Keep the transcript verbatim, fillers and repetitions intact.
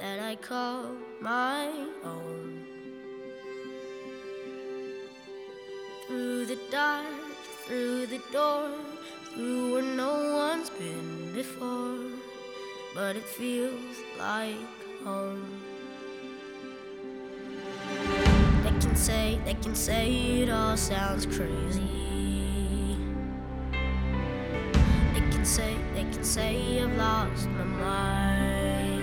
that I call my own. Through the dark, through the door, through where no one's been before, but it feels like home. They can say, they can say it all sounds crazy. They can say, they can say I've lost my mind.